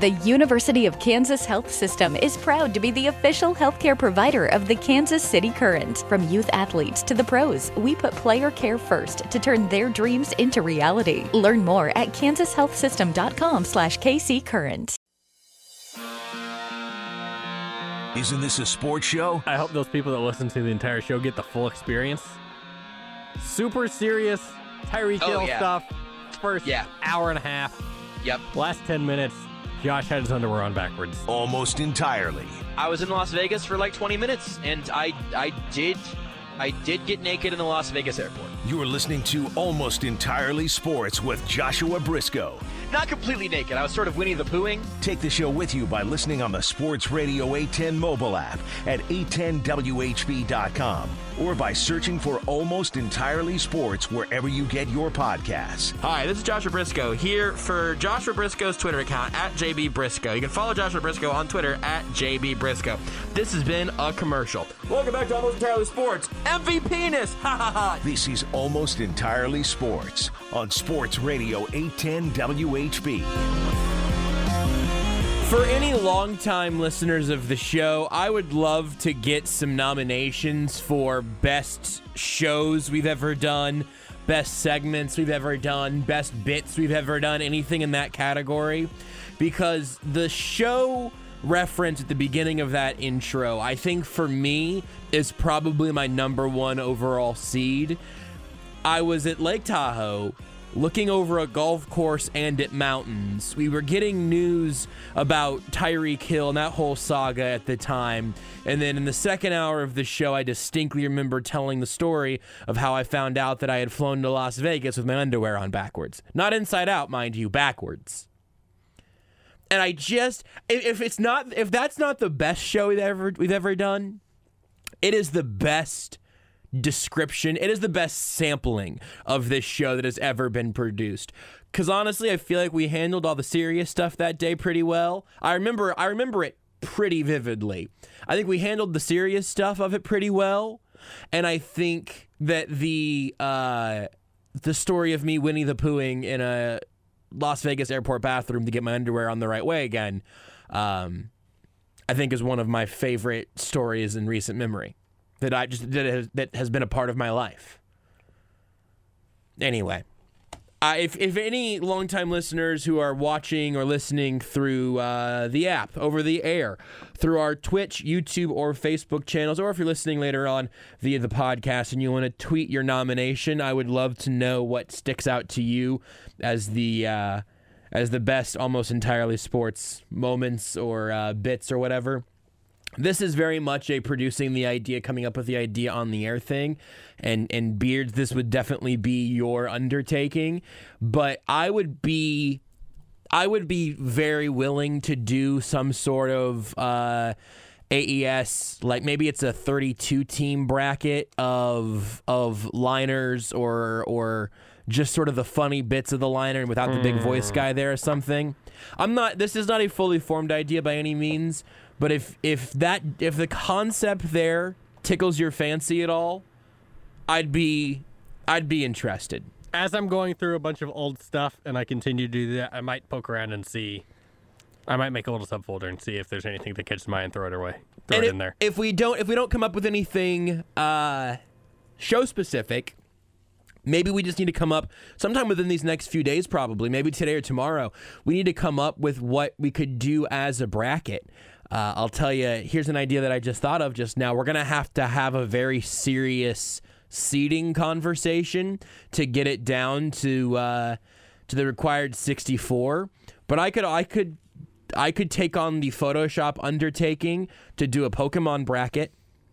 The University of Kansas Health System is proud to be the official healthcare provider of the Kansas City Current. From youth athletes to the pros, we put player care first to turn their dreams into reality. Learn more at kansashealthsystem.com/KCCurrent. Isn't this a sports show? I hope those people that listen to the entire show get the full experience. Super serious Tyreek Hill stuff. First hour and a half. Yep. Last 10 minutes, Josh had his underwear on backwards. Almost entirely. I was in Las Vegas for like 20 minutes, and I did get naked in the Las Vegas airport. You're listening to Almost Entirely Sports with Joshua Briscoe. Not completely naked. I was sort of Winnie the Poohing. Take the show with you by listening on the Sports Radio 810 mobile app at 810WHB.com or by searching for Almost Entirely Sports wherever you get your podcasts. Hi, this is Joshua Briscoe here for Joshua Briscoe's Twitter account at JB Briscoe. You can follow Joshua Briscoe on Twitter at JB Briscoe. This has been a commercial. Welcome back to Almost Entirely Sports. MVP-ness! Ha ha ha! This is Almost Entirely Sports on Sports Radio 810 WHB. For any longtime listeners of the show, I would love to get some nominations for best shows we've ever done, best segments we've ever done, best bits we've ever done, anything in that category. Because the show reference at the beginning of that intro, I think for me, is probably my number one overall seed. I was at Lake Tahoe looking over a golf course and at mountains. We were getting news about Tyreek Hill and that whole saga at the time. And then in the second hour of the show, I distinctly remember telling the story of how I found out that I had flown to Las Vegas with my underwear on backwards. Not inside out, mind you, backwards. And I just, if that's not the best show we've ever done, it is the best description. It is the best sampling of this show that has ever been produced. Because honestly, I feel like we handled all the serious stuff that day pretty well. I remember it pretty vividly. I think we handled the serious stuff of it pretty well. And I think that the story of me Winnie the Poohing in a Las Vegas airport bathroom to get my underwear on the right way again, I think is one of my favorite stories in recent memory that has been a part of my life. Anyway, if any longtime listeners who are watching or listening through the app, over the air, through our Twitch, YouTube, or Facebook channels, or if you're listening later on via the podcast and you want to tweet your nomination, I would love to know what sticks out to you as the best Almost Entirely Sports moments or bits or whatever. This is very much a producing the idea, coming up with the idea on the air thing. And Beards, this would definitely be your undertaking. But I would be very willing to do some sort of AES, like maybe it's a 32-team bracket of liners or just sort of the funny bits of the liner without the big voice guy there or something. This is not a fully formed idea by any means. But if the concept there tickles your fancy at all, I'd be interested. As I'm going through a bunch of old stuff and I continue to do that, I might poke around and see. I might make a little subfolder and see if there's anything that catches my eye and throw it in there. If we don't come up with anything show specific, maybe we just need to come up sometime within these next few days, probably maybe today or tomorrow. We need to come up with what we could do as a bracket. I'll tell you, here's an idea that I just thought of just now. We're going to have a very serious seating conversation to get it down to the required 64. But I could take on the Photoshop undertaking to do a Pokemon bracket.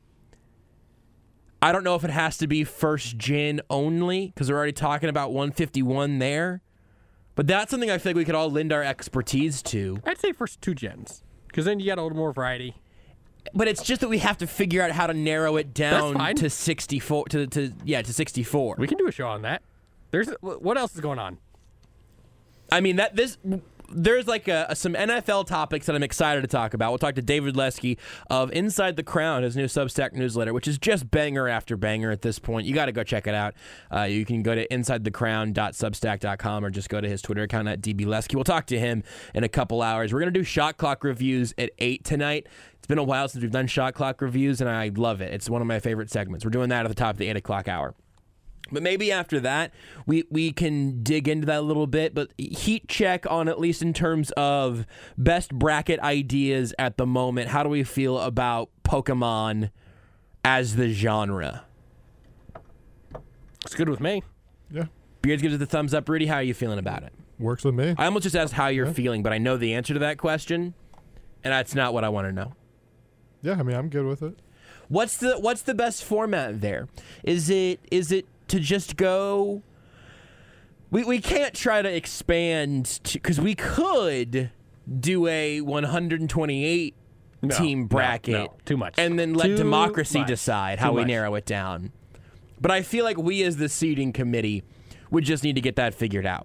I don't know if it has to be first gen only, because we're already talking about 151 there. But that's something I think we could all lend our expertise to. I'd say first 2 gens. Because then you got a little more variety. But it's just that we have to figure out how to narrow it down to 64. To 64. We can do a show on that. What else is going on? I mean, there's like some NFL topics that I'm excited to talk about. We'll talk to David Lesky of Inside the Crown, his new Substack newsletter, which is just banger after banger at this point. You got to go check it out. You can go to insidethecrown.substack.com or just go to his Twitter account at DBLesky. We'll talk to him in a couple hours. We're going to do shot clock reviews at 8 tonight. It's been a while since we've done shot clock reviews, and I love it. It's one of my favorite segments. We're doing that at the top of the 8 o'clock hour. But maybe after that, we can dig into that a little bit. But heat check on, at least in terms of best bracket ideas at the moment. How do we feel about Pokemon as the genre? It's good with me. Yeah. Beards gives it the thumbs up. Rudy, how are you feeling about it? Works with me. I almost just asked how you're feeling, but I know the answer to that question, and that's not what I want to know. Yeah, I mean, I'm good with it. What's the best format there? Is it to just go? We can't try to expand because we could do a 128 team bracket. No, too much. And then let Too democracy much. decide Too how we much. narrow it down. But I feel like we as the seating committee would just need to get that figured out.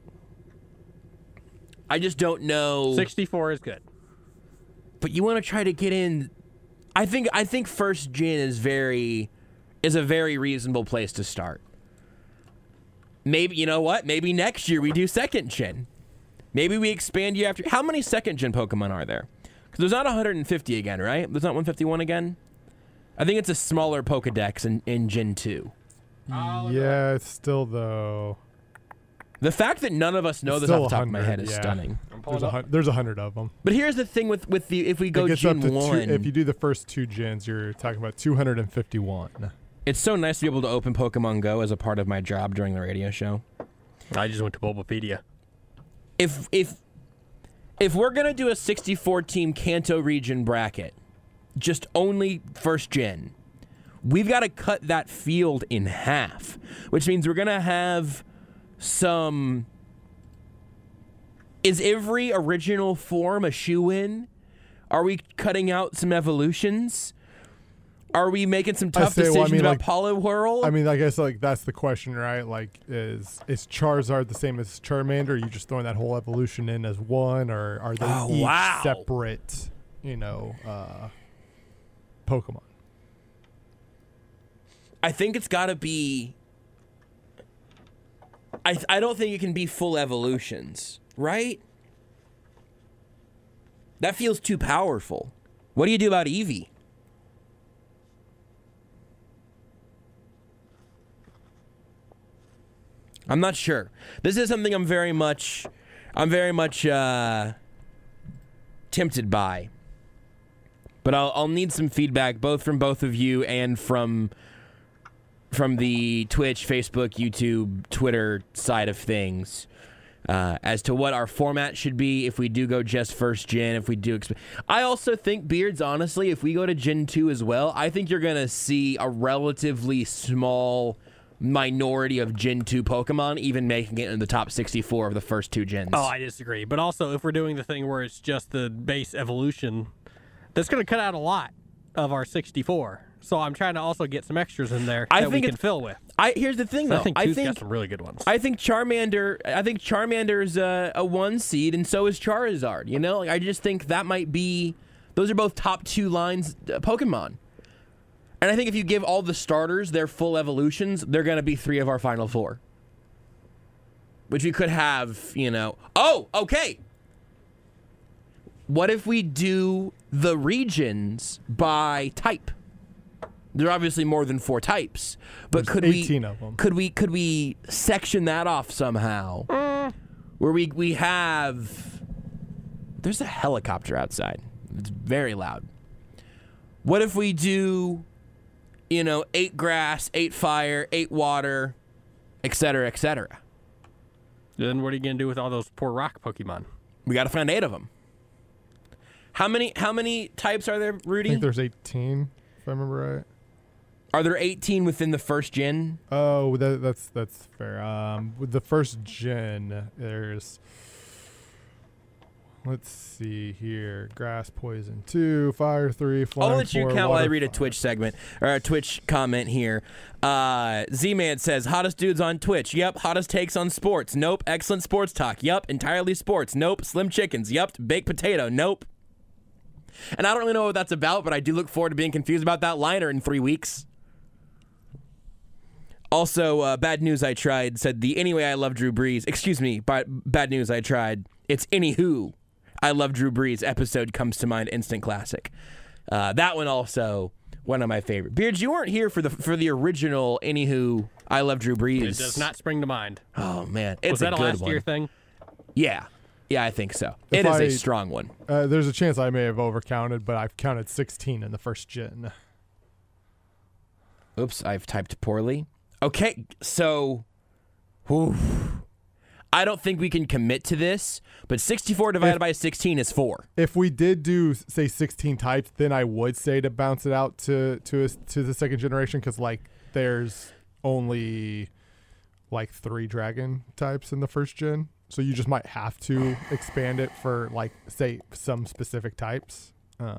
I just don't know. 64 is good. But you want to try to get in. I think first gen is a very reasonable place to start. Maybe, you know what? Maybe next year we do second gen. Maybe we expand year after. How many second gen Pokemon are there? Because there's not 150 again, right? There's not 151 again? I think it's a smaller Pokedex in Gen 2. Yeah, it's still, though. The fact that none of us know It's this still off the top of my 100, head is yeah. stunning. There's 100 of them. But here's the thing with the if we go It gets Gen up to 1. if you do the first 2 gens, you're talking about 251. It's so nice to be able to open Pokemon Go as a part of my job during the radio show. I just went to Bulbapedia. If we're gonna do a 64-team Kanto region bracket, just only first gen, we've got to cut that field in half, which means we're gonna have some. Is every original form a shoe-in? Are we cutting out some evolutions? Are we making some tough decisions about Poliwhirl? I mean, I guess like that's the question, right? Like, is Charizard the same as Charmander? Are you just throwing that whole evolution in as one, or are they each separate, Pokemon? I think it's got to be. I don't think it can be full evolutions, right? That feels too powerful. What do you do about Eevee? I'm not sure. This is something I'm very much tempted by. But I'll need some feedback, both from both of you and from the Twitch, Facebook, YouTube, Twitter side of things, as to what our format should be if we do go just first gen, if we do. I also think, Beards, honestly, if we go to Gen 2 as well, I think you're going to see a relatively small minority of Gen 2 Pokemon even making it in the top 64 of the first 2 gens. Oh, I disagree. But also, if we're doing the thing where it's just the base evolution, that's going to cut out a lot of our 64. So I'm trying to also get some extras in there that we can fill with. Here's the thing, though. I think got some really good ones. I think Charmander's a 1 seed, and so is Charizard. You know, I just think that might be. Those are both top 2 lines Pokemon. And I think if you give all the starters their full evolutions, they're going to be 3 of our final 4. Which we could have, Oh, okay. What if we do the regions by type? There are obviously more than 4 types, but There's 18 of them. Could we section that off somehow? Where we have. There's a helicopter outside. It's very loud. What if we do, 8 grass, 8 fire, 8 water, etc., etc.? Then what are you going to do with all those poor rock Pokemon? We got to find 8 of them. How many types are there, Rudy? I think there's 18, if I remember right. Are there 18 within the first gen? Oh, that's fair. With the first gen, there's Let's see here. Grass Poison 2, Fire 3, Flying 4. I'll let you count while I read a 5. Twitch segment or a Twitch comment here. Z-Man says, hottest dudes on Twitch. Yep. Hottest takes on sports. Nope. Excellent sports talk. Yep. Entirely sports. Nope. Slim chickens. Yep. Baked potato. Nope. And I don't really know what that's about, but I do look forward to being confused about that liner in 3 weeks. Also, Bad News I Tried said, the Anyway I Love Drew Brees. Excuse me, Bad News I Tried. It's Anywho I Love Drew Brees episode comes to mind. Instant classic. That one also one of my favorite. Beards, you weren't here for the original Anywho I Love Drew Brees. It does not spring to mind. Oh, man. It's Was that a a good last one. year thing? Yeah. Yeah, I think so. It is a strong one. There's a chance I may have overcounted, but I've counted 16 in the first gen. Oops, I've typed poorly. Okay, so I don't think we can commit to this, but 64 divided by 16 is 4. If we did do, say, 16 types, then I would say to bounce it out to the second generation, because, like, there's only, like, 3 dragon types in the first gen. So you just might have to expand it for, like, say, some specific types.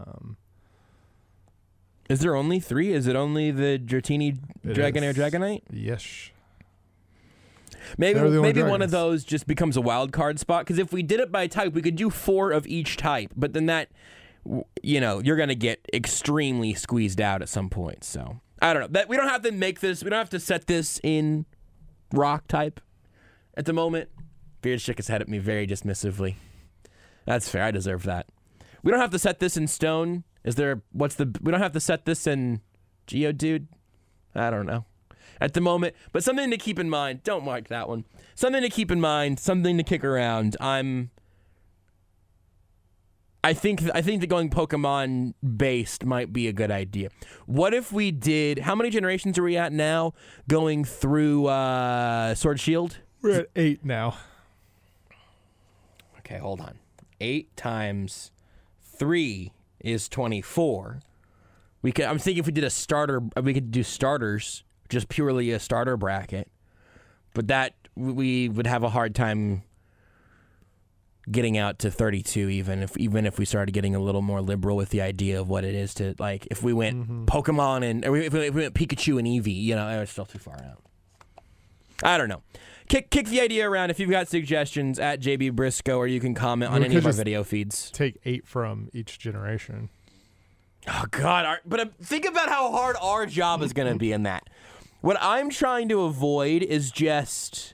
Is there only 3? Is it only the Dratini Dragonair Dragonite? Yes. Maybe one of those just becomes a wild card spot, because if we did it by type, we could do 4 of each type, but then that, you're going to get extremely squeezed out at some point. So I don't know. We don't have to make this, we don't have to set this in rock type at the moment. Beard shook his head at me very dismissively. That's fair. I deserve that. We don't have to set this in stone. We don't have to set this in Geodude? I don't know. At the moment, but something to keep in mind. Don't mark that one. Something to keep in mind. Something to kick around. I think that going Pokemon based might be a good idea. What if we did? How many generations are we at now? Going through Sword Shield. We're at 8 now. Okay, hold on. 8 times 3 is 24. I'm thinking if we did a starter, we could do starters, just purely a starter bracket. But that we would have a hard time getting out to 32, even if we started getting a little more liberal with the idea of what it is to, like, if we went Pokemon or if we went Pikachu and Eevee, it's still too far out. I don't know. Kick the idea around if you've got suggestions at JB Briscoe, or you can comment on any of our video feeds. Take 8 from each generation. Oh, God. But think about how hard our job is going to be in that. What I'm trying to avoid is just...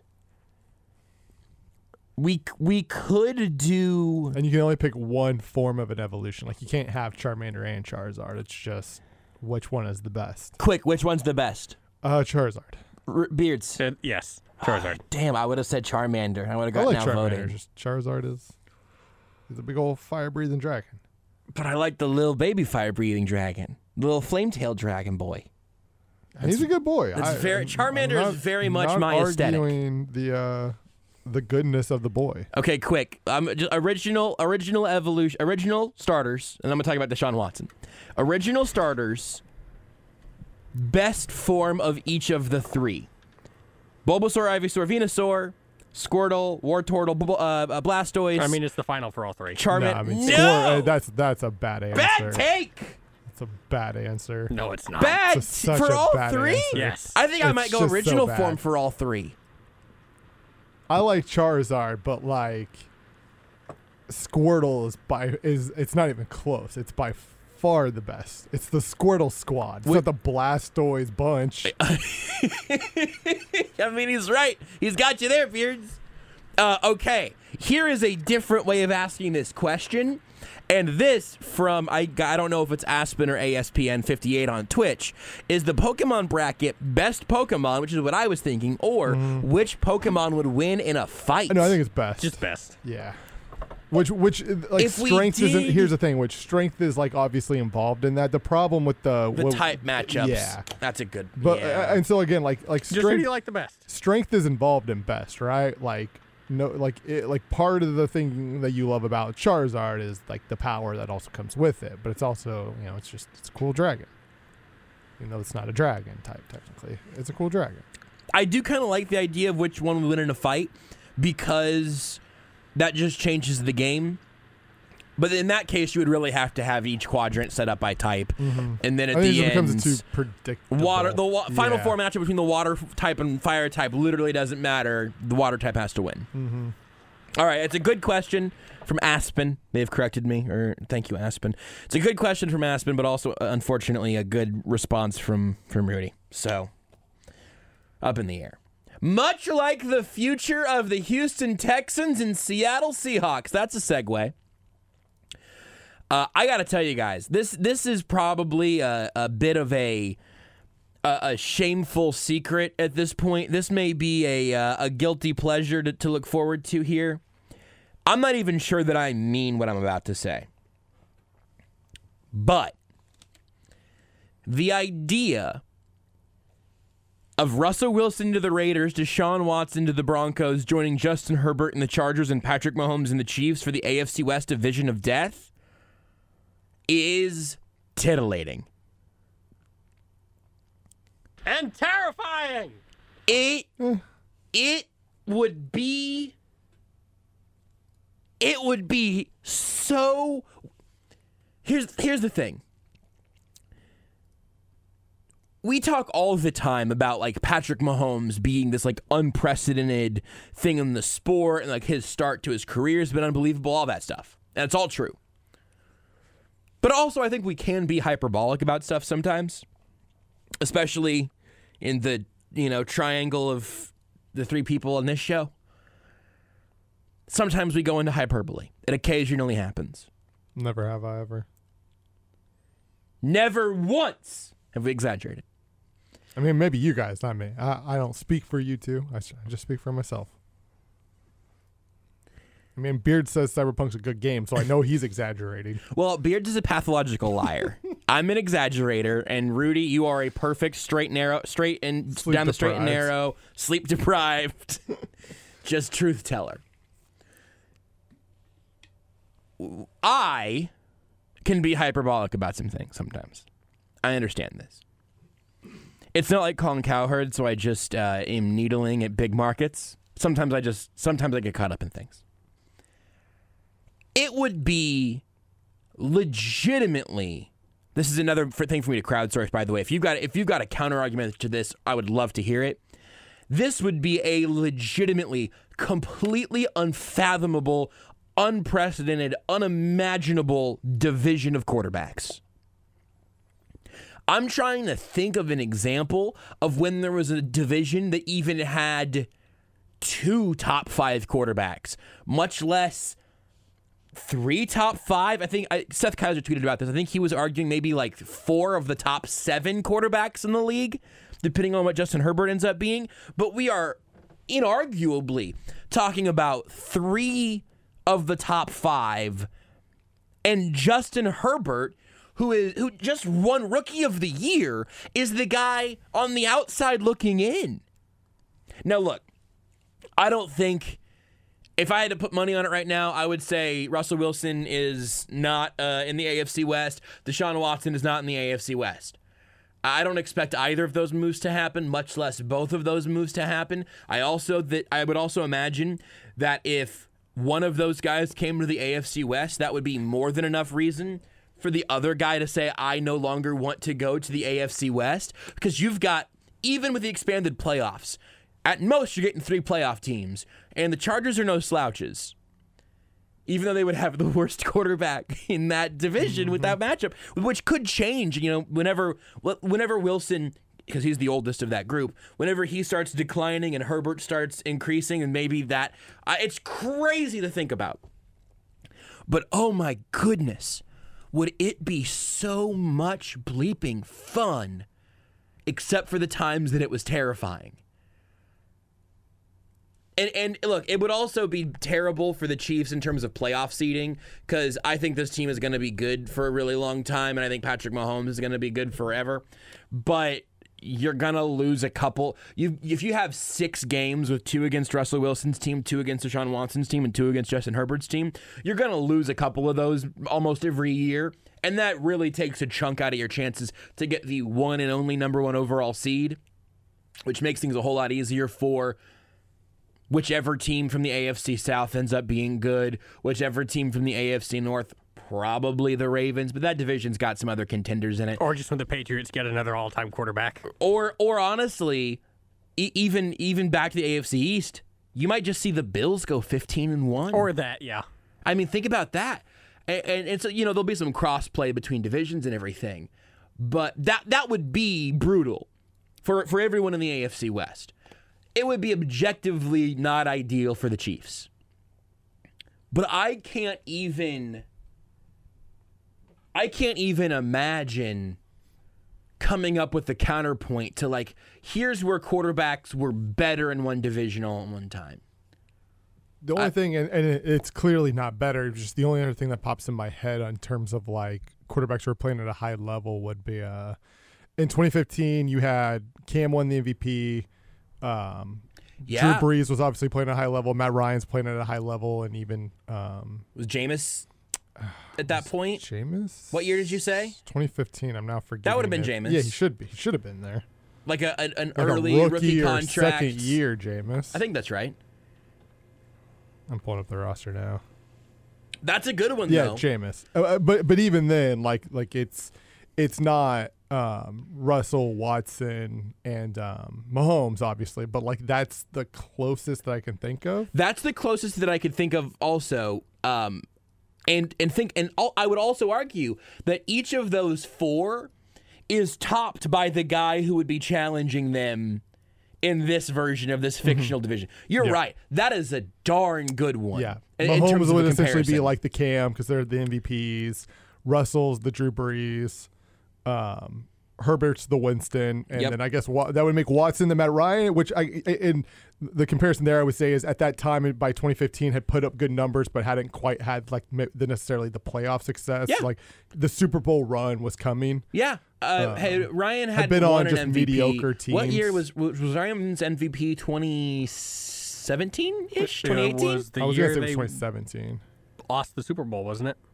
We could do... And you can only pick one form of an evolution. Like, you can't have Charmander and Charizard. It's just which one is the best. Quick, which one's the best? Charizard. Beards. Yes, Charizard. Damn, I would have said Charmander. I would have gotten outvoted. Just Charizard is a big old fire-breathing dragon. But I like the little baby fire-breathing dragon. The little flame-tailed dragon boy. He's a good boy. Charmander is very much my aesthetic. I'm not arguing the goodness of the boy. Okay, quick. Original evolution, original starters, and I'm going to talk about Deshaun Watson. Original starters, best form of each of the 3. Bulbasaur, Ivysaur, Venusaur, Squirtle, Wartortle, Blastoise. I mean, it's the final for all 3. Charmander. No! That's a bad answer. Bad take! It's a bad answer. No, it's not. Bad such for a all bad 3? answer. Yes. I think I might go just original so bad. form for all 3. I like Charizard, but like Squirtle it's not even close. It's by far the best. It's the Squirtle squad. It's not the Blastoise bunch. I mean, he's right. He's got you there, Beards. Okay, here is a different way of asking this question. And this from, I don't know if it's Aspen or ASPN58 on Twitch, is the Pokemon bracket best Pokemon, which is what I was thinking, or which Pokemon would win in a fight? No, I think it's best. Just best. Yeah. Which like, strength isn't, here's the thing, which strength is, like, obviously involved in that. The problem with the type matchups. Yeah. That's a good, But and so again, like Just who do strength, you like the best? strength is involved in best, right? Like, no, like part of the thing that you love about Charizard is like the power that also comes with it, but it's also, it's a cool dragon. Even though it's not a dragon type technically, it's a cool dragon. I do kind of like the idea of which one would win in a fight, because that just changes the game. But in that case, you would really have to have each quadrant set up by type, and then at the end, becomes too predictable. Final four matchup between the water type and fire type literally doesn't matter. The water type has to win. All right, it's a good question from Aspen. They have corrected me, or thank you, Aspen. It's a good question from Aspen, but also, unfortunately, a good response from Rudy. So, up in the air. Much like the future of the Houston Texans and Seattle Seahawks. That's a segue. I got to tell you guys, this is probably a bit of a shameful secret at this point. This may be a guilty pleasure to look forward to here. I'm not even sure that I mean what I'm about to say. But the idea of Russell Wilson to the Raiders, Deshaun Watson to the Broncos, joining Justin Herbert and the Chargers and Patrick Mahomes and the Chiefs for the AFC West Division of Death is titillating. And terrifying! It would be so... Here's the thing. We talk all the time about like Patrick Mahomes being this like unprecedented thing in the sport, and like his start to his career has been unbelievable, all that stuff. And it's all true. But also I think we can be hyperbolic about stuff sometimes, especially in the, triangle of the three people on this show. Sometimes we go into hyperbole. It occasionally happens. Never have I ever. Never once have we exaggerated. I mean, maybe you guys, not me. I don't speak for you two. I just speak for myself. I mean, Beard says Cyberpunk's a good game, so I know he's exaggerating. Well, Beard is a pathological liar. I'm an exaggerator, and Rudy, you are a perfect straight and narrow, sleep down the straight and narrow, sleep deprived, just truth teller. I can be hyperbolic about some things sometimes. I understand this. It's not like Colin Cowherd, so I just am needling at big markets. Sometimes I get caught up in things. It would be legitimately. This is another thing for me to crowdsource, by the way. If you've got a counter argument to this, I would love to hear it. This would be a legitimately, completely unfathomable, unprecedented, unimaginable division of quarterbacks. I'm trying to think of an example of when there was a division that even had 2 top 5 quarterbacks, much less 3 top 5. I think Seth Kaiser tweeted about this. I think he was arguing maybe like 4 of the top 7 quarterbacks in the league, depending on what Justin Herbert ends up being. But we are inarguably talking about 3 of the top 5, and Justin Herbert, who just won Rookie of the Year, is the guy on the outside looking in. Now, look, I don't think, if I had to put money on it right now, I would say Russell Wilson is not in the AFC West. Deshaun Watson is not in the AFC West. I don't expect either of those moves to happen, much less both of those moves to happen. I would also imagine that if one of those guys came to the AFC West, that would be more than enough reason for the other guy to say, I no longer want to go to the AFC West, because you've got, even with the expanded playoffs, at most you're getting 3 playoff teams, and the Chargers are no slouches, even though they would have the worst quarterback in that division with that matchup, which could change, whenever Wilson, because he's the oldest of that group, whenever he starts declining and Herbert starts increasing, and maybe that, it's crazy to think about. But oh my goodness, would it be so much bleeping fun, except for the times that it was terrifying. And look, it would also be terrible for the Chiefs in terms of playoff seeding, because I think this team is going to be good for a really long time, and I think Patrick Mahomes is going to be good forever. But you're going to lose a couple. If you have 6 games with 2 against Russell Wilson's team, 2 against Deshaun Watson's team, and 2 against Justin Herbert's team, you're going to lose a couple of those almost every year. And that really takes a chunk out of your chances to get the one and only number 1 overall seed, which makes things a whole lot easier for whichever team from the AFC South ends up being good, whichever team from the AFC North probably the Ravens, but that division's got some other contenders in it. Or just when the Patriots get another all-time quarterback. Or honestly, even back to the AFC East, you might just see the Bills go 15-1. Or that, yeah. I mean, think about that. And so, there'll be some cross-play between divisions and everything. But that would be brutal for everyone in the AFC West. It would be objectively not ideal for the Chiefs. But I can't even imagine coming up with the counterpoint to, like, here's where quarterbacks were better in one division all at one time. The only thing, and it's clearly not better, just the only other thing that pops in my head in terms of, like, quarterbacks who are playing at a high level would be in 2015, you had Cam won the MVP. Drew Brees was obviously playing at a high level. Matt Ryan's playing at a high level, and even was Jameis at that point? Jameis? What year did you say? 2015. I'm now forgetting. That would have been Jameis. Yeah, he should be. He should have been there. Like an like early a rookie or contract. Second year, Jameis. I think that's right. I'm pulling up the roster now. That's a good one, yeah, though. Jameis. But even then, like it's not Russell, Watson, and Mahomes, obviously. But like that's the closest that I can think of. That's the closest that I could think of, also. I would also argue that each of those four is topped by the guy who would be challenging them in this version of this fictional division. You're right. That is a darn good one. Yeah. Mahomes would essentially be like the Cam because they're the MVPs. Russell's the Drew Brees. Herbert's the Winston. And then I guess that would make Watson the Matt Ryan, which in the comparison there I would say is at that time by 2015 had put up good numbers but hadn't quite had like necessarily the playoff success. Yeah. Like the Super Bowl run was coming. Yeah. Hey, Ryan had been won on just an MVP. mediocre teams. What year was Ryan's MVP? 2017-ish? 2018? Was the I was year going to say it they was 2017. lost the Super Bowl, wasn't it?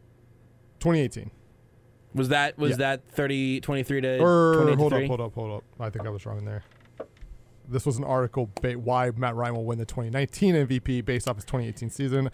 2018. Was that 23 to 23? Hold up. I think I was wrong there. This was an article why Matt Ryan will win the 2019 MVP based off his 2018 season.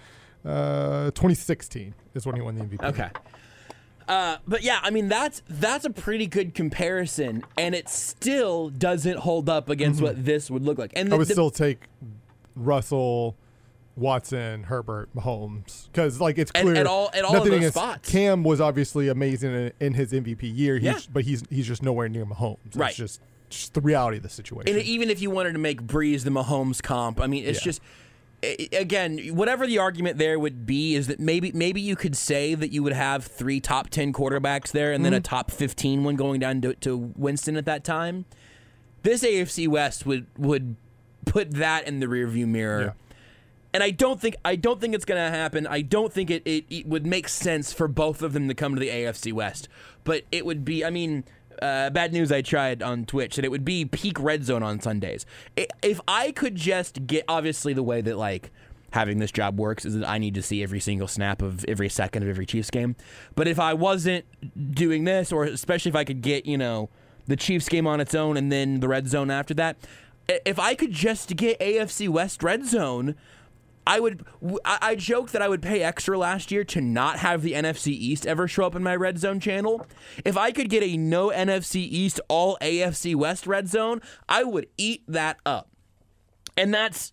2016 is when he won the MVP. Okay. But yeah, I mean that's a pretty good comparison, and it still doesn't hold up against what this would look like. And I would still take Russell, Watson, Herbert, Mahomes, because like it's clear. At all nothing of those against spots. Cam was obviously amazing in his MVP year. But he's just nowhere near Mahomes. Right. It's just the reality of the situation. And even if you wanted to make Breeze the Mahomes comp, I mean, it's just. Again, whatever the argument there would be is that maybe you could say that you would have 3 top 10 quarterbacks there and then a top 15 one going down to Winston at that time. This AFC West would put that in the rearview mirror. Yeah. And I don't think it's going to happen. I don't think it would make sense for both of them to come to the AFC West. But it would be, I mean, bad news I tried on Twitch, that it would be peak red zone on Sundays. If I could just get, obviously the way that like having this job works is that I need to see every single snap of every second of every Chiefs game. But if I wasn't doing this, or especially if I could get, the Chiefs game on its own and then the red zone after that, if I could just get AFC West red zone, I joked that I would pay extra last year to not have the NFC East ever show up in my red zone channel. If I could get a no NFC East, all AFC West red zone, I would eat that up. And it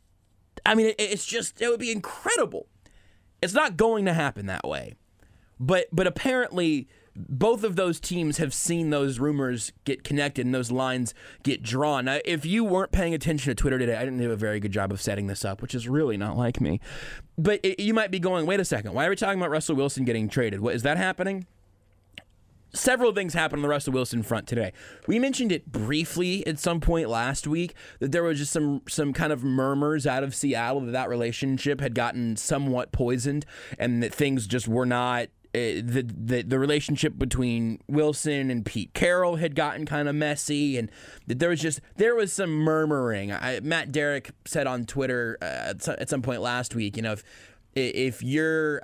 would be incredible. It's not going to happen that way. But apparently both of those teams have seen those rumors get connected and those lines get drawn. Now, if you weren't paying attention to Twitter today, I didn't do a very good job of setting this up, which is really not like me. But you might be going, wait a second, why are we talking about Russell Wilson getting traded? What is that happening? Several things happened on the Russell Wilson front today. We mentioned it briefly at some point last week that there was just some kind of murmurs out of Seattle that relationship had gotten somewhat poisoned and that things just were not. The relationship between Wilson and Pete Carroll had gotten kind of messy, and there was some murmuring. Matt Derrick said on Twitter at some point last week, if your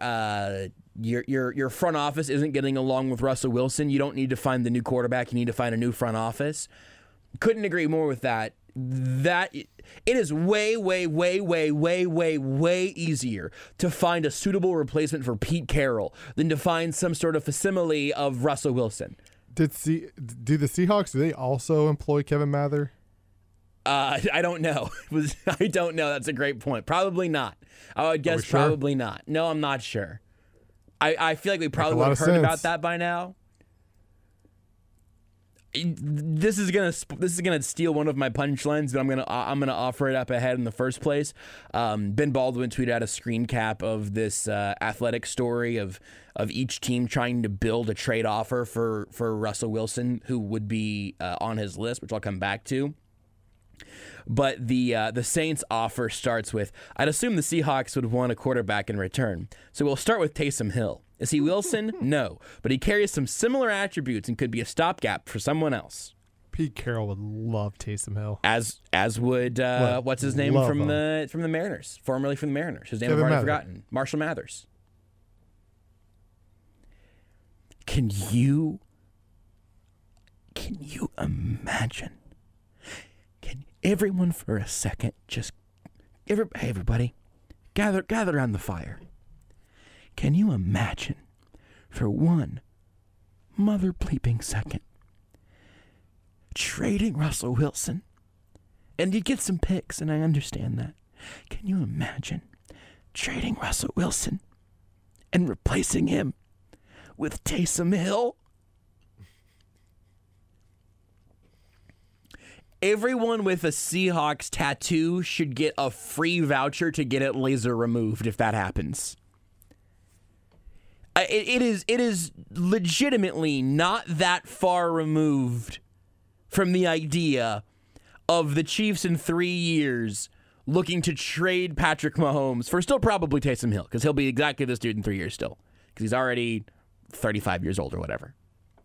front office isn't getting along with Russell Wilson, you don't need to find the new quarterback. You need to find a new front office. Couldn't agree more with that. that it is way, way, way, way, way, way, way easier to find a suitable replacement for Pete Carroll than to find some sort of facsimile of Russell Wilson. Do the Seahawks, do they also employ Kevin Mather? I don't know. I don't know. That's a great point. Probably not. I would guess probably not. No, I'm not sure. I feel like we probably would have heard about that by now. This is gonna steal one of my punchlines, but I'm gonna offer it up ahead in the first place. Ben Baldwin tweeted out a screen cap of this athletic story of each team trying to build a trade offer for Russell Wilson, who would be on his list, which I'll come back to. But the Saints offer starts with, I'd assume the Seahawks would want a quarterback in return. So we'll start with Taysom Hill. Is he Wilson? No. But he carries some similar attributes and could be a stopgap for someone else. Pete Carroll would love Taysom Hill. As would what's his name from the Mariners, formerly from the Mariners. His name I've already forgotten. Marshall Mathers. Can you imagine? Can everyone for a second just everybody gather around the fire. Can you imagine for one mother bleeping second trading Russell Wilson? And you get some picks, and I understand that. Can you imagine trading Russell Wilson and replacing him with Taysom Hill? Everyone with a Seahawks tattoo should get a free voucher to get it laser removed if that happens. It is legitimately not that far removed from the idea of the Chiefs in 3 years looking to trade Patrick Mahomes for still probably Taysom Hill, because he'll be exactly this dude in 3 years still, because he's already 35 years old or whatever.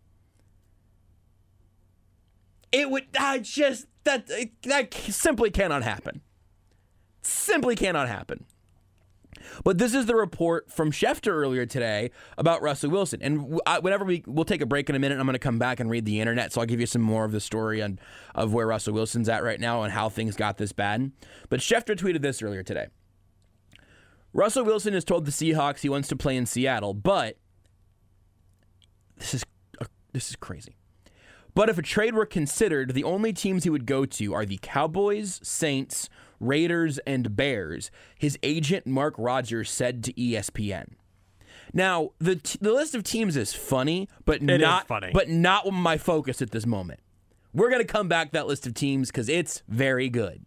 It would that simply cannot happen. Simply cannot happen. But this is the report from Schefter earlier today about Russell Wilson. And we'll take a break in a minute. I'm going to come back and read the internet, so I'll give you some more of the story of where Russell Wilson's at right now and how things got this bad. But Schefter tweeted this earlier today. Russell Wilson has told the Seahawks he wants to play in Seattle, but this is crazy. But if a trade were considered, the only teams he would go to are the Cowboys, Saints, Raiders, and Bears, his agent Mark Rogers said to ESPN. Now, the list of teams is funny, but not my focus at this moment. We're going to come back to that list of teams because it's very good.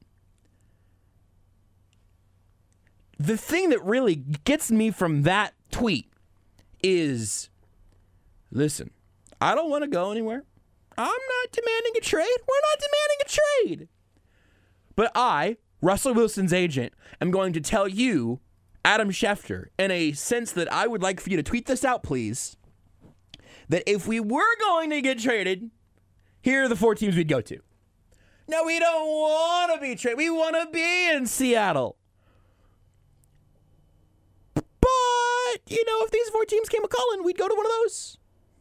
The thing that really gets me from that tweet is, listen, I don't want to go anywhere. I'm not demanding a trade. We're not demanding a trade. But I, Russell Wilson's agent, am going to tell you, Adam Schefter, in a sense that I would like for you to tweet this out, please, that if we were going to get traded, here are the 4 teams we'd go to. No, we don't want to be traded. We want to be in Seattle. But, if these 4 teams came a-calling, we'd go to one of those.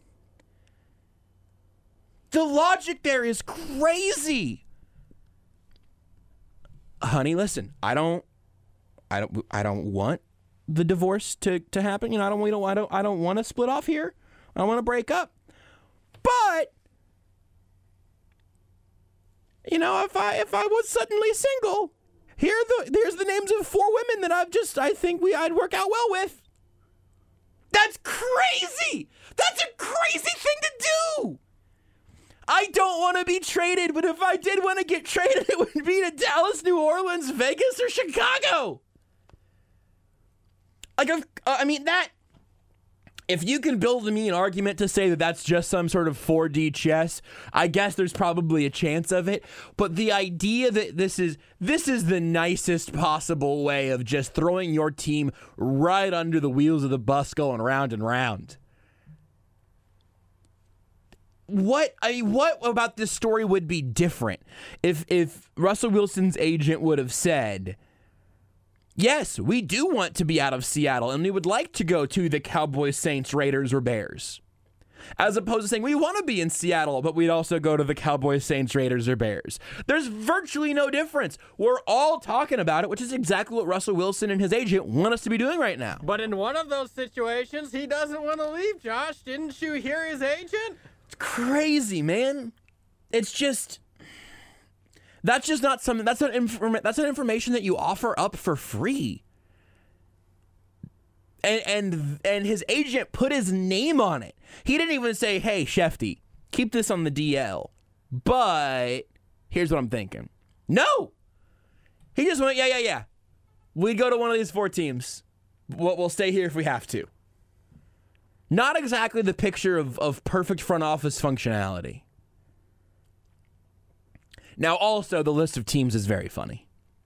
The logic there is crazy. Honey, listen, I don't want the divorce to happen. I don't want to split off here. I don't want to break up. But if I was suddenly single, here's the names of 4 women that I think I'd work out well with. That's crazy. That's a crazy thing to do. I don't want to be traded, but if I did want to get traded, it would be to Dallas, New Orleans, Vegas, or Chicago. If you can build me an argument to say that that's just some sort of 4D chess, I guess there's probably a chance of it. But the idea that this is the nicest possible way of just throwing your team right under the wheels of the bus going round and round. What about this story would be different if Russell Wilson's agent would have said, yes, we do want to be out of Seattle and we would like to go to the Cowboys, Saints, Raiders, or Bears. as opposed to saying we want to be in Seattle, but we'd also go to the Cowboys, Saints, Raiders, or Bears. There's virtually no difference. We're all talking about it, which is exactly what Russell Wilson and his agent want us to be doing right now. But in one of those situations, he doesn't want to leave, Josh. Didn't you hear his agent? It's crazy, man. It's just... That's just not something... That's not information that you offer up for free. And his agent put his name on it. He didn't even say, hey, Shefty, keep this on the DL. But here's what I'm thinking. No! He just went, yeah. We go to one of these 4 teams. We'll stay here if we have to. Not exactly the picture of perfect front office functionality. Now, also, the list of teams is very funny.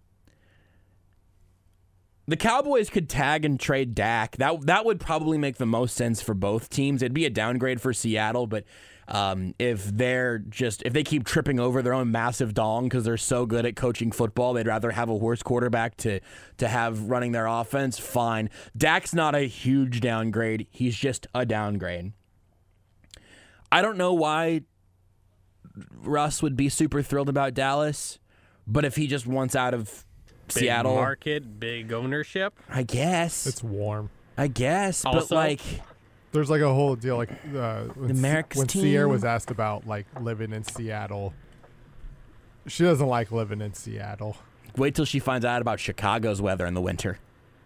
The Cowboys could tag and trade Dak. That would probably make the most sense for both teams. It'd be a downgrade for Seattle, but if they keep tripping over their own massive dong because they're so good at coaching football, they'd rather have a horse quarterback to have running their offense. Fine. Dak's not a huge downgrade. He's just a downgrade. I don't know why Russ would be super thrilled about Dallas, but if he just wants out of Seattle, big market, big ownership. I guess It's warm. I guess, Also, but like, There's like a whole deal like when America's team. Sierra was asked about like living in Seattle. She doesn't like living in Seattle. wait till she finds out about Chicago's weather in the winter.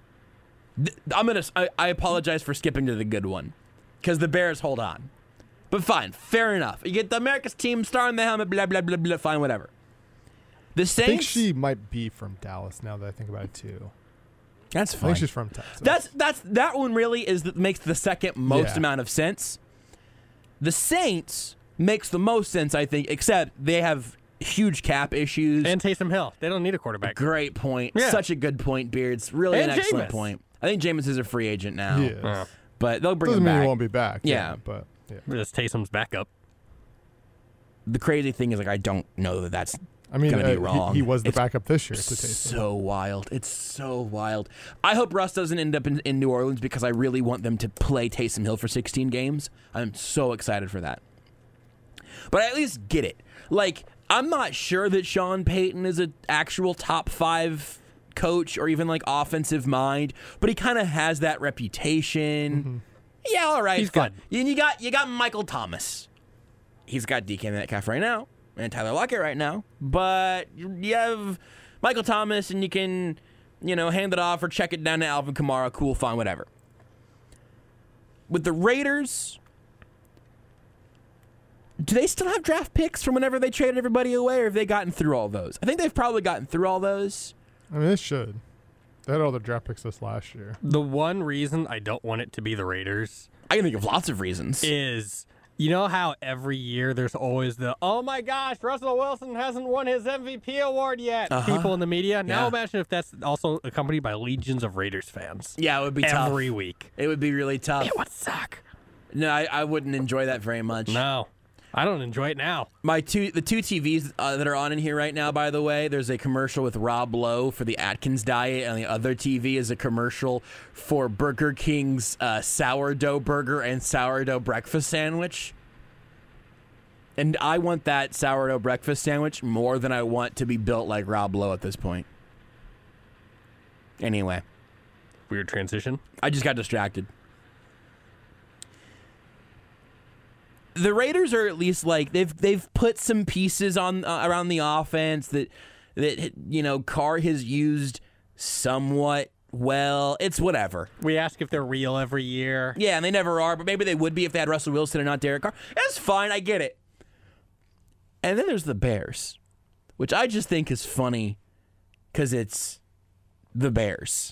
I apologize for skipping to the good one, because the Bears hold on. But fine, fair enough. You get the America's team, star in the helmet, blah, blah, blah, blah, fine, whatever. The Saints... I think she might be from Dallas now that I think about it, too. That's I fine. think she's from Texas. That one really makes the second most amount of sense. The Saints makes the most sense, I think, except they have huge cap issues. And Taysom Hill. They don't need a quarterback. Great point. Yeah. Such a good point, Beards. Really And an excellent Jameis. point. I think Jameis is a free agent now. He is. But they'll bring Doesn't him mean back. he won't be back. Yeah. But yeah. Just Taysom's backup. The crazy thing is, like, I don't know that that's I mean, going to be wrong. he was the It's backup this year to Taysom. so wild. It's so wild. I hope Russ doesn't end up in New Orleans, because I really want them to play Taysom Hill for 16 games. I'm so excited for that. But I at least get it. Like, I'm not sure that Sean Payton is an actual top 5 coach or even like offensive mind, but he kind of has that reputation. Mm-hmm. Yeah, all right. He's good. And you got Michael Thomas. He's got DK Metcalf right now and Tyler Lockett right now, but you have Michael Thomas, and you can, hand it off or check it down to Alvin Kamara. Cool, fine, whatever. With the Raiders, do they still have draft picks from whenever they traded everybody away, or have they gotten through all those? I think they've probably gotten through all those. I mean, it should. They had all the draft picks this last year. The one reason I don't want it to be the Raiders I can think of lots of reasons. is, you know how every year there's always the, oh my gosh, Russell Wilson hasn't won his MVP award yet. People in the media. Now Yeah. imagine if that's also accompanied by legions of Raiders fans. Yeah, it would be tough. Every week. It would be really tough. It would suck. No, I wouldn't enjoy that very much. No. I don't enjoy it now. The two TVs that are on in here right now, by the way, there's a commercial with Rob Lowe for the Atkins diet, and the other TV is a commercial for Burger King's sourdough burger and sourdough breakfast sandwich. And I want that sourdough breakfast sandwich more than I want to be built like Rob Lowe at this point. Anyway, Weird transition. I just got distracted. The Raiders are at least like they've put some pieces on around the offense that Carr has used somewhat well. It's whatever. We ask if they're real every year. Yeah, and they never are, but maybe they would be if they had Russell Wilson and not Derek Carr. That's fine. I get it. And then there's the Bears, which I just think is funny because it's the Bears.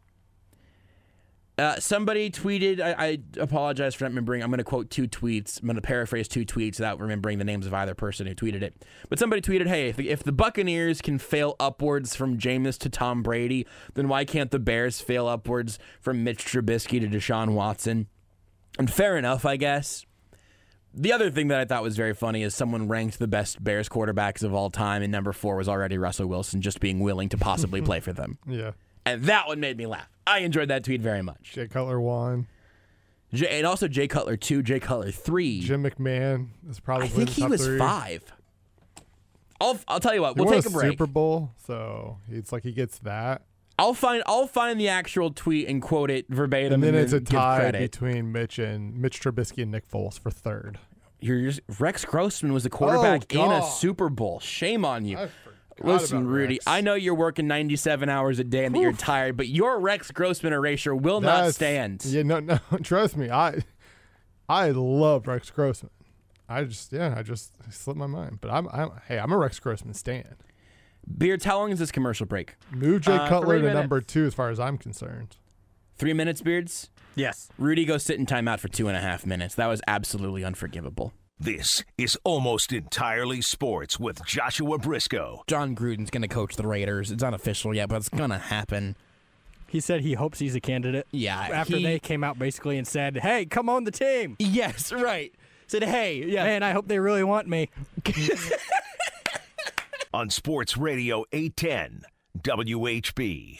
Somebody tweeted, I apologize for not remembering, I'm going to quote 2 tweets. I'm going to paraphrase 2 tweets without remembering the names of either person who tweeted it. But somebody tweeted, hey, if the Buccaneers can fail upwards from Jameis to Tom Brady, then why can't the Bears fail upwards from Mitch Trubisky to Deshaun Watson? And fair enough, I guess. The other thing that I thought was very funny is someone ranked the best Bears quarterbacks of all time, and number 4 was already Russell Wilson, just being willing to possibly play for them. Yeah. And that one made me laugh. I enjoyed that tweet very much. Jay Cutler won. And also Jay Cutler 2, Jay Cutler 3. Jim McMahon is probably. I think he was 5. I'll tell you what. We'll take a break. Super Bowl, so it's like he gets that. I'll find the actual tweet and quote it verbatim. And then it's a give tie credit. between Mitch Trubisky and Nick Foles for 3rd. Rex Grossman was the quarterback in a God. Super Bowl. Shame on you. I forgot Listen, about Rudy, Rex. I know you're working 97 hours a day and that you're tired, but your Rex Grossman erasure will not stand. Yeah, no, trust me. I love Rex Grossman. I just slipped my mind. But I'm a Rex Grossman stan. Beards, how long is this commercial break? Move Jay Cutler 3 to minutes. number 2 as far as I'm concerned. 3 minutes, Beards? Yes. Rudy, go sit in timeout for 2.5 minutes. That was absolutely unforgivable. This is Almost Entirely Sports with Joshua Briscoe. John Gruden's going to coach the Raiders. It's not official yet, but it's going to happen. He said he hopes he's a candidate. Yeah. After they came out basically and said, hey, come on the team. Yes, right. Said, hey, yeah. Man, I hope they really want me. On Sports Radio 810 WHB.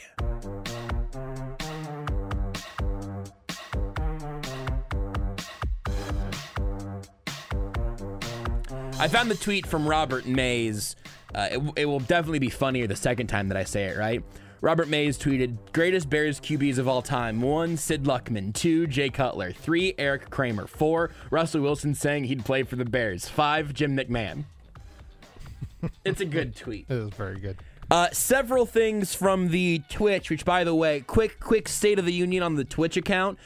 I found the tweet from Robert Mays. It will definitely be funnier the second time that I say it, right? Robert Mays tweeted, greatest Bears QBs of all time. 1, Sid Luckman. 2, Jay Cutler. 3, Eric Kramer. 4, Russell Wilson saying he'd play for the Bears. 5, Jim McMahon. It's a good tweet. It is very good. Several things from the Twitch, which, by the way, quick state of the union on the Twitch account.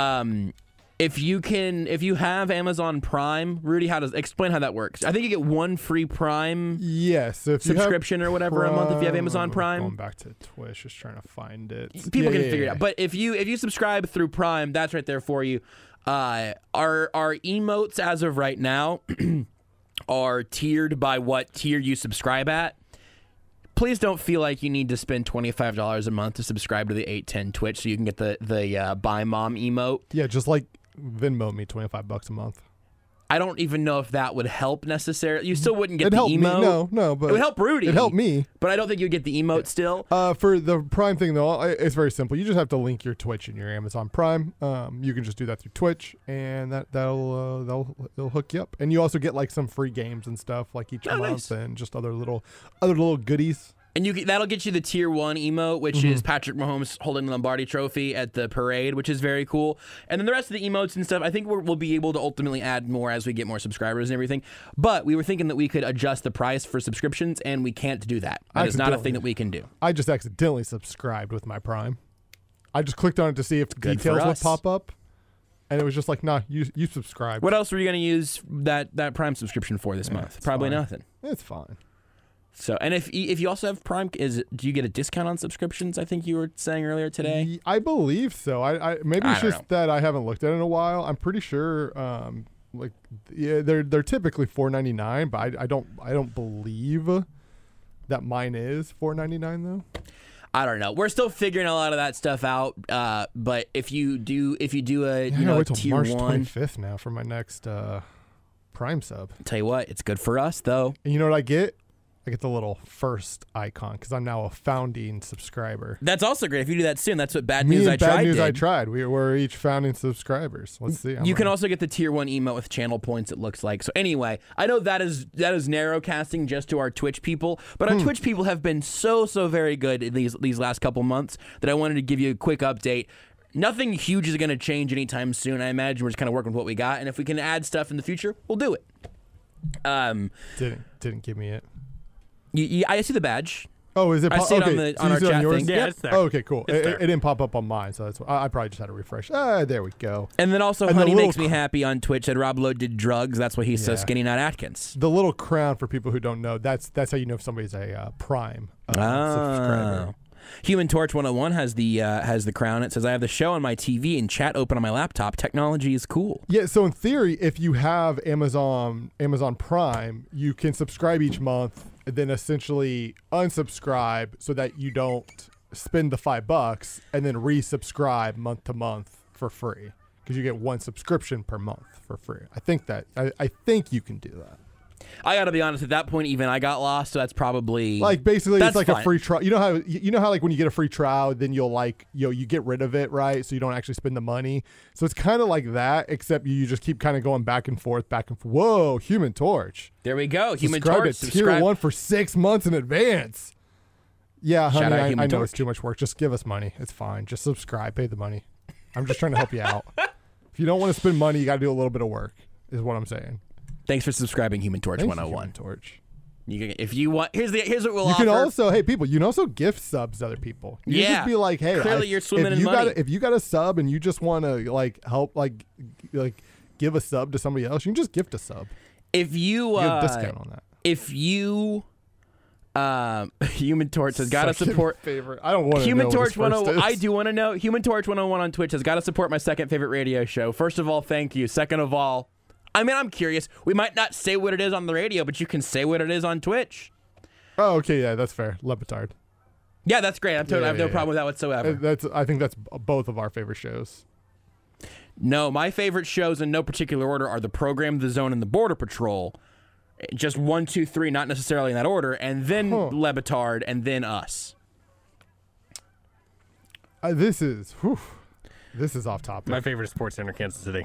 If you have Amazon Prime, Rudy, explain how that works? I think you get 1 free Prime Yes, if you have subscription or whatever a month if you have Amazon Prime. Going back to Twitch, just trying to find it. People can figure it out. But if you subscribe through Prime, that's right there for you. Our emotes as of right now are tiered by what tier you subscribe at. Please don't feel like you need to spend $25 a month to subscribe to the 810 Twitch so you can get the buy mom emote. Yeah, just like Venmo me $25 a month. I don't even know if that would help necessarily. You still wouldn't get It'd the help emote. me. No, but it would help Rudy. It helped me. But I don't think you'd get the emote still. For the Prime thing, though, it's very simple. You just have to link your Twitch and your Amazon Prime. You can just do that through Twitch, and that'll hook you up. And you also get like some free games and stuff like each month, nice. and just other little goodies. And that'll get you the tier 1 emote, which is Patrick Mahomes holding the Lombardi Trophy at the parade, which is very cool. And then the rest of the emotes and stuff, I think we'll be able to ultimately add more as we get more subscribers and everything. But we were thinking that we could adjust the price for subscriptions, and we can't do that. That is not a thing that we can do. I just accidentally subscribed with my Prime. I just clicked on it to see if Good details for would us. pop up, and it was just like, nah, you subscribed. What else were you going to use that Prime subscription for this month? it's Probably fine. nothing. It's fine. So, and if you also have Prime, do you get a discount on subscriptions? I think you were saying earlier today. I believe so. I maybe it's I don't just that I haven't looked at it in a while. I'm pretty sure. They're typically $4.99, but I don't believe that mine is $4.99 though. I don't know. We're still figuring a lot of that stuff out. But if you do a Wait till tier March 1, 25th now for my next Prime sub. tell you what, it's good for us though. And you know what I get? I get the little first icon because I'm now a founding subscriber. That's also great. If you do that soon, that's what Bad Me News and I Bad Tried News did. I Tried. We're each founding subscribers. Let's see. You can also get the tier 1 emote with channel points, it looks like. So anyway, I know that is narrow casting just to our Twitch people, but our Twitch people have been so very good in these last couple months that I wanted to give you a quick update. Nothing huge is going to change anytime soon. I imagine we're just kind of working with what we got, and if we can add stuff in the future, we'll do it. Didn't give me it. I see the badge. Oh, is it? I see it okay, on so our you see it chat yours? thing. Yeah, Yep. it's there. Oh, okay, cool. It's It there. didn't pop up on mine, so that's why I probably just had to refresh. There we go. And then also, And the Honey little Makes Me Happy on Twitch said Rob Lowe did drugs. That's why he's so Yeah. skinny, not Atkins. The little crown for people who don't know. That's how you know if somebody's a Prime subscriber. Human Torch 101 has the crown. It says, I have the show on my TV and chat open on my laptop. Technology is cool. Yeah, so in theory, if you have Amazon Prime, you can subscribe each month and then essentially unsubscribe so that you don't spend the $5 and then resubscribe month to month for free because you get one subscription per month for free. I think you can do that. I got to be honest. At that point, even I got lost. So that's probably like basically it's like fine. a free trial. You know how like when you get a free trial, then you'll like you get rid of it, right? So you don't actually spend the money. So it's kind of like that, except you just keep kind of going back and forth. Whoa, Human Torch. There we go. Human Subscribe Torch. to Tier 1 for 6 months in advance. Yeah, Shout out honey, Human I know Torch. it's too much work. Just give us money. It's fine. Just subscribe. Pay the money. I'm just trying to help you out. If you don't want to spend money, you got to do a little bit of work, is what I'm saying. Thanks for subscribing, Human Torch Thank you, 101. Human Torch. If you want, here's what we'll You offer. can also, hey, people, you can also gift subs to other people. You can just be like, hey, clearly you're swimming in money. If you got a sub and you just want to like help, like give a sub to somebody else, you can just gift a sub. If you get a discount on that. If you Human Torch has got to support favorite. I don't want to Human know Torch what his 101. first I is. do want to know. Human Torch 101 on Twitch has got to support my second favorite radio show. First of all, thank you. Second of all, I mean, I'm curious. We might not say what it is on the radio, but you can say what it is on Twitch. Oh, okay, yeah, that's fair. Lebetard. Yeah, that's great. I have no problem with that whatsoever. I think that's both of our favorite shows. No, my favorite shows in no particular order are The Program, The Zone, and The Border Patrol. Just 1, 2, 3, not necessarily in that order, and then Lebetard, and then us. This is off topic. My favorite is Sports Center, Kansas City.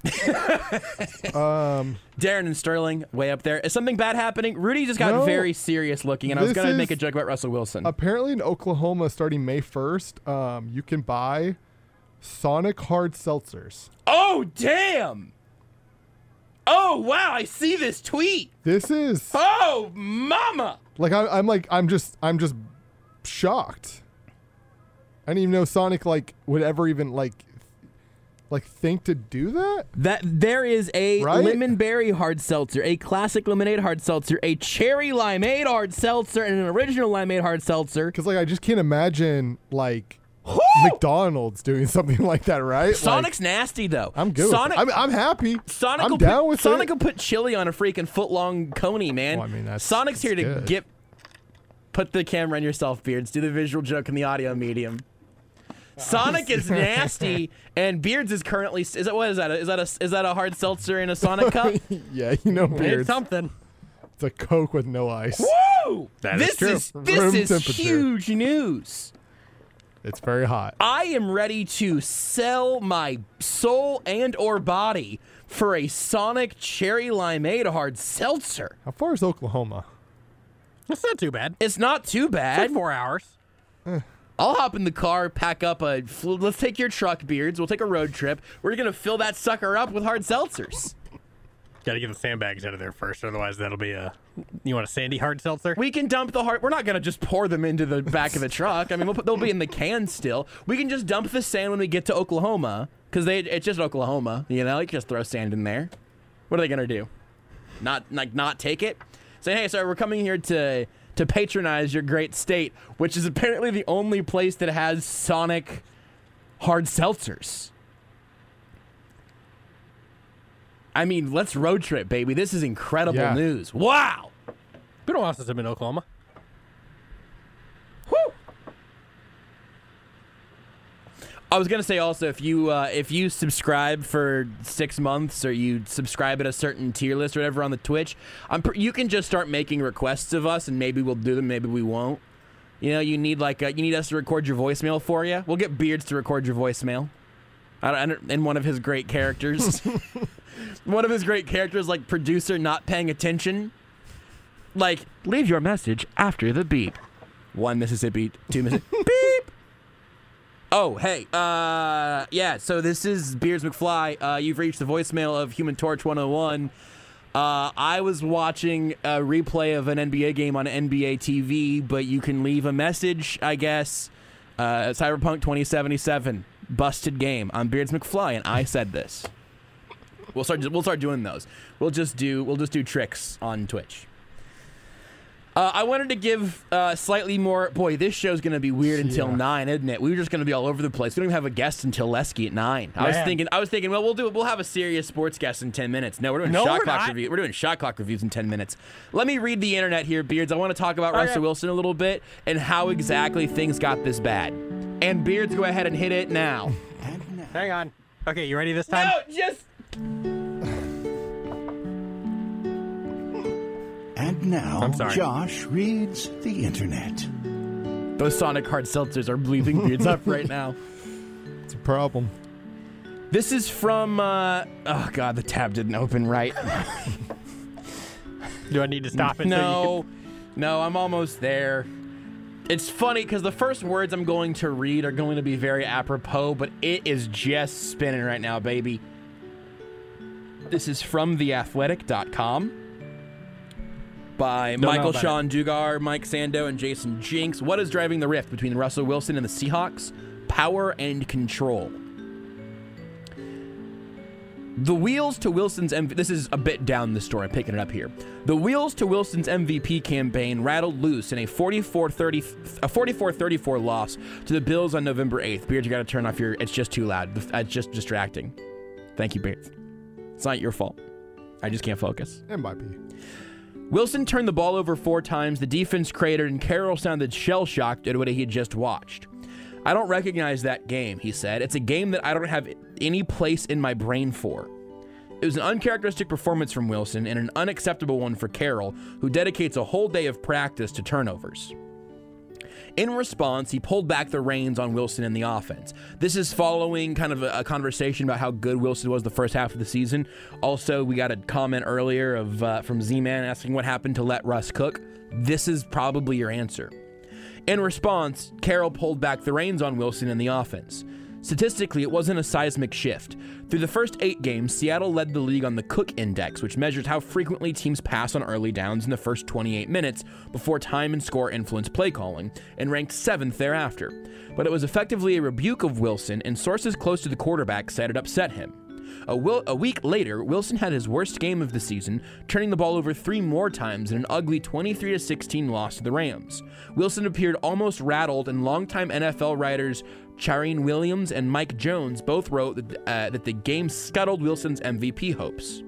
Darren and Sterling, way up there. Is something bad happening? Rudy just got very serious looking, and I was going to make a joke about Russell Wilson. Apparently in Oklahoma, starting May 1st, you can buy Sonic hard seltzers. Oh, damn! Oh, wow, I see this tweet. This is... Oh, mama! Like, I'm just shocked. I didn't even know Sonic, like, would ever even, like think to do that? That there is a lemon berry hard seltzer, a classic lemonade hard seltzer, a cherry limeade hard seltzer, and an original limeade hard seltzer. Because, like, I just can't imagine, like, McDonald's doing something like that, right? Sonic's nasty, though. I'm good with it. I'm happy. I'm down with it. Sonic will put chili on a freaking foot-long coney, man. Well, I mean, Sonic's here to good. Put the camera on yourself, Beards. Do the visual joke in the audio medium. Sonic is nasty, and Beards is currently. Is that a hard seltzer in a Sonic cup? Yeah, you know, Beards. It's something. It's a Coke with no ice. Woo! This is This is huge news. It's very hot. I am ready to sell my soul and or body for a Sonic Cherry Limeade hard seltzer. How far is Oklahoma? It's not too bad. It's not too It's bad. like 4 hours. I'll hop in the car, pack up let's take your truck, Beards. We'll take a road trip. We're going to fill that sucker up with hard seltzers. Got to get the sandbags out of there first, otherwise that'll be a... You want a sandy hard seltzer? We can dump the hard... We're not going to just pour them into the back of the truck. I mean, they'll be in the can still. We can just dump the sand when we get to Oklahoma, because it's just Oklahoma, you know? You can just throw sand in there. What are they going to do? Not take it? Say, hey, sir, we're coming here to patronize your great state, which is apparently the only place that has Sonic hard seltzers. I mean, let's road trip, baby. This is incredible news. Wow. Been a while since I've been in Oklahoma. Woo. I was gonna say also, if you subscribe for 6 months or you subscribe at a certain tier list or whatever on the Twitch, you can just start making requests of us, and maybe we'll do them, maybe we won't. You know, you need us to record your voicemail for you. We'll get Beards to record your voicemail. And one of his great characters, like producer not paying attention, like leave your message after the beep. 1 Mississippi, 2 Mississippi, beep. Oh, hey, yeah, so this is Beards McFly. You've reached the voicemail of Human Torch 101. I was watching a replay of an NBA game on NBA TV, but you can leave a message, I guess. Cyberpunk 2077, busted game. I'm Beards McFly, and I said this. We'll start doing those. We'll just do tricks on Twitch. I wanted to give slightly more... Boy, this show's going to be weird until 9, isn't it? We were just going to be all over the place. We don't even have a guest until Lesky at 9. I was thinking, well, we'll have a serious sports guest in 10 minutes. No, we're doing shot clock reviews. We're doing shot clock reviews in 10 minutes. Let me read the internet here, Beards. I want to talk about Russell Wilson a little bit and how exactly things got this bad. And Beards, go ahead and hit it now. Hang on. Okay, you ready this time? No, just... And now, I'm sorry. Josh reads the internet. Those Sonic hard seltzers are bleeding beards up right now. It's a problem. This is from, oh God, the tab didn't open right. Do I need to stop it? No, I'm almost there. It's funny because the first words I'm going to read are going to be very apropos, but it is just spinning right now, baby. This is from theathletic.com by Michael Sean Dugar, Mike Sando, and Jason Jinks. What is driving the rift between Russell Wilson and the Seahawks? Power and control. The wheels to Wilson's MVP... This is a bit down the story. I'm picking it up here. The wheels to Wilson's MVP campaign rattled loose in a 44-34 loss to the Bills on November 8th. Beard, you got to turn off your... It's just too loud. It's just distracting. Thank you, Beard. It's not your fault. I just can't focus. It might be. Wilson turned the ball over 4 times. The defense cratered, and Carroll sounded shell-shocked at what he had just watched. I don't recognize that game, he said. It's a game that I don't have any place in my brain for. It was an uncharacteristic performance from Wilson and an unacceptable one for Carroll, who dedicates a whole day of practice to turnovers. In response, he pulled back the reins on Wilson and the offense. This is following kind of a conversation about how good Wilson was the first half of the season. Also, we got a comment earlier from Z-Man asking what happened to let Russ cook. This is probably your answer. In response, Carroll pulled back the reins on Wilson and the offense. Statistically, it wasn't a seismic shift. Through the first 8 games, Seattle led the league on the Cook Index, which measures how frequently teams pass on early downs in the first 28 minutes before time and score influence play calling, and ranked 7th thereafter. But it was effectively a rebuke of Wilson, and sources close to the quarterback said it upset him. A week later, Wilson had his worst game of the season, turning the ball over 3 more times in an ugly 23-16 loss to the Rams. Wilson appeared almost rattled, and longtime NFL writers Charean Williams and Mike Jones both wrote that the game scuttled Wilson's MVP hopes.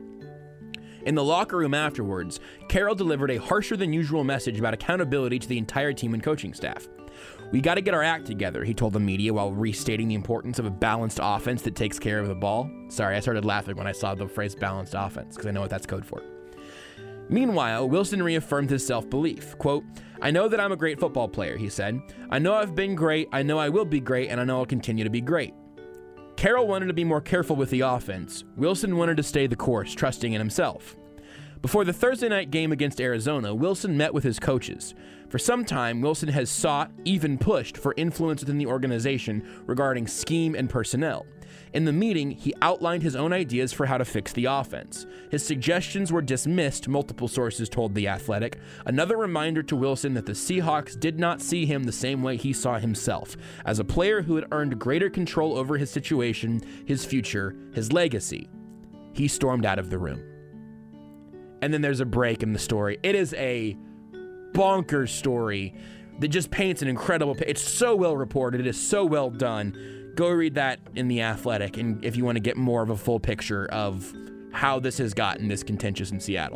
In the locker room afterwards, Carroll delivered a harsher-than-usual message about accountability to the entire team and coaching staff. "We got to get our act together," he told the media while restating the importance of a balanced offense that takes care of the ball. Sorry, I started laughing when I saw the phrase balanced offense because I know what that's code for. Meanwhile, Wilson reaffirmed his self-belief. Quote, "I know that I'm a great football player," he said. "I know I've been great, I know I will be great, and I know I'll continue to be great." Carroll wanted to be more careful with the offense. Wilson wanted to stay the course, trusting in himself. Before the Thursday night game against Arizona, Wilson met with his coaches. For some time, Wilson has sought, even pushed, for influence within the organization regarding scheme and personnel. In the meeting, he outlined his own ideas for how to fix the offense. His suggestions were dismissed, multiple sources told The Athletic, another reminder to Wilson that the Seahawks did not see him the same way he saw himself, as a player who had earned greater control over his situation, his future, his legacy. He stormed out of the room. And then there's a break in the story. It is a bonkers story that just paints an incredible picture. It's so well reported. It is so well done. Go read that in The Athletic, and if you want to get more of a full picture of how this has gotten this contentious in Seattle.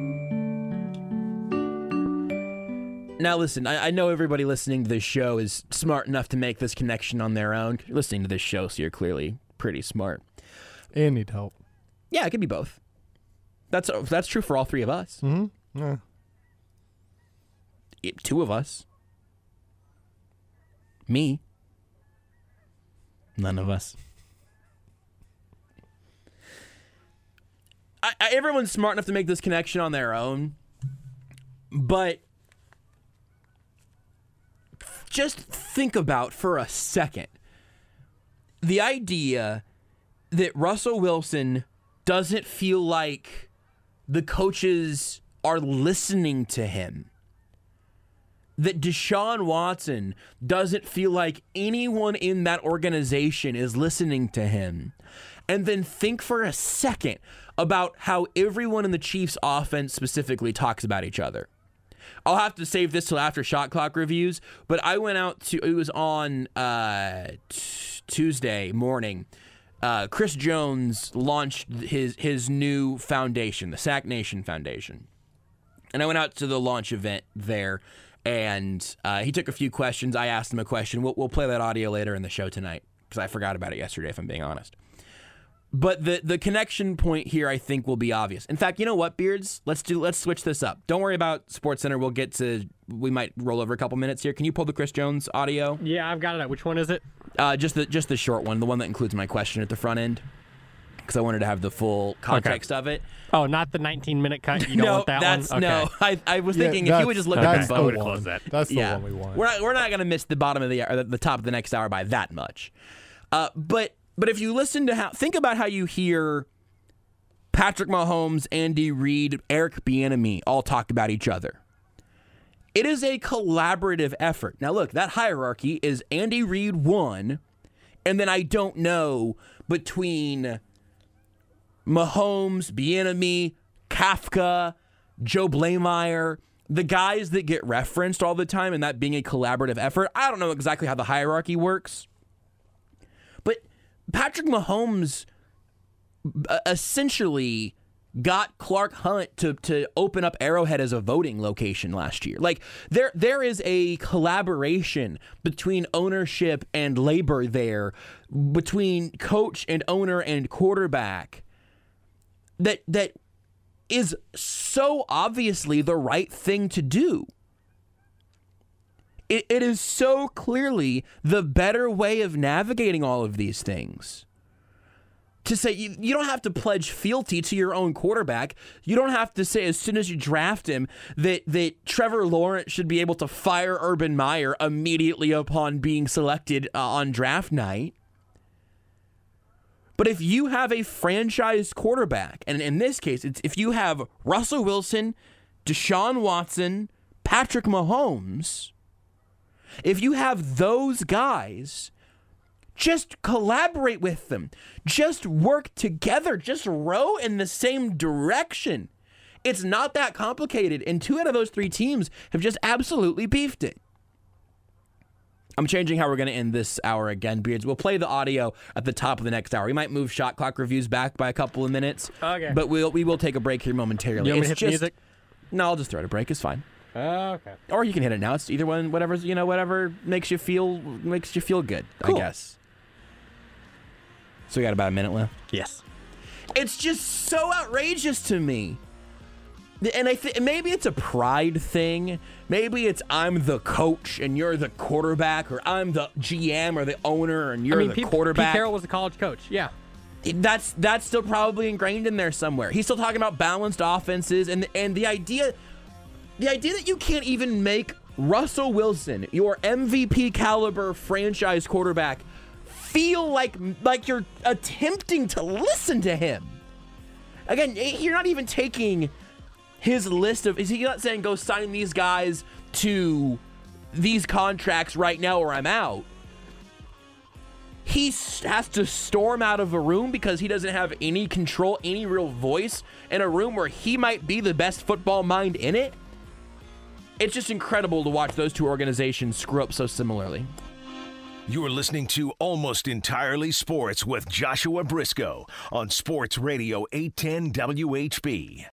Now listen, I know everybody listening to this show is smart enough to make this connection on their own. You're listening to this show, so you're clearly pretty smart. And need help. Yeah, it could be both. That's true for all 3 of us. Mm-hmm. Yeah. 2 of us. Me. None of us. Everyone's smart enough to make this connection on their own, but just think about for a second the idea that Russell Wilson doesn't feel like the coaches are listening to him. That Deshaun Watson doesn't feel like anyone in that organization is listening to him. And then think for a second about how everyone in the Chiefs offense specifically talks about each other. I'll have to save this till after shot clock reviews, but I went out to, it was on Tuesday morning. Chris Jones launched his new foundation, the Sack Nation Foundation. And I went out to the launch event there, and he took a few questions. I asked him a question. We'll play that audio later in the show tonight, because I forgot about it yesterday, if I'm being honest. But the connection point here, I think, will be obvious. In fact, you know what, Beards? Let's switch this up. Don't worry about SportsCenter. We might roll over a couple minutes here. Can you pull the Chris Jones audio? Yeah, I've got it. Which one is it? Just the short one, the one that includes my question at the front end, because I wanted to have the full context of it. Oh, not the 19-minute cut. You don't want that one? No, I was thinking if you would just look at the I would close that. That's the one we want. We're not going to miss the bottom of the top of the next hour by that much. But if you listen to think about how you hear Patrick Mahomes, Andy Reid, Eric Bieniemy all talk about each other. It is a collaborative effort. Now look, that hierarchy is Andy Reid 1, and then I don't know between Mahomes, Bieniemy, Kafka, Joe Blameyer, the guys that get referenced all the time, and that being a collaborative effort. I don't know exactly how the hierarchy works. But Patrick Mahomes essentially got Clark Hunt to open up Arrowhead as a voting location last year. Like there is a collaboration between ownership and labor there, between coach and owner and quarterback, that is so obviously the right thing to do. It is so clearly the better way of navigating all of these things. To say you don't have to pledge fealty to your own quarterback. You don't have to say as soon as you draft him that Trevor Lawrence should be able to fire Urban Meyer immediately upon being selected on draft night. But if you have a franchise quarterback, and in this case, it's if you have Russell Wilson, Deshaun Watson, Patrick Mahomes, if you have those guys, just collaborate with them. Just work together. Just row in the same direction. It's not that complicated, and 2 out of those 3 teams have just absolutely beefed it. I'm changing how we're going to end this hour again, Beards. We'll play the audio at the top of the next hour. We might move Shot Clock reviews back by a couple of minutes. Okay. But we will take a break here momentarily. You want me to hit the music? No, I'll just throw it a break. It's fine. Okay. Or you can hit it now. It's either one, whatever makes you feel good, cool. I guess. So we got about a minute left. Yes. It's just so outrageous to me. And I think maybe it's a pride thing.Maybe it's I'm the coach and you're the quarterback, or I'm the GM or the owner and you're the quarterback. Pete Carroll was a college coach. Yeah. That's still probably ingrained in there somewhere. He's still talking about balanced offenses and the idea that you can't even make Russell Wilson, your MVP caliber franchise quarterback, feel like you're attempting to listen to him. Again, you're not even taking his list of... Is he not saying go sign these guys to these contracts right now or I'm out? He has to storm out of a room because he doesn't have any control, any real voice in a room where he might be the best football mind in it. It's just incredible to watch those 2 organizations screw up so similarly. You're listening to Almost Entirely Sports with Joshua Briscoe on Sports Radio 810 WHB.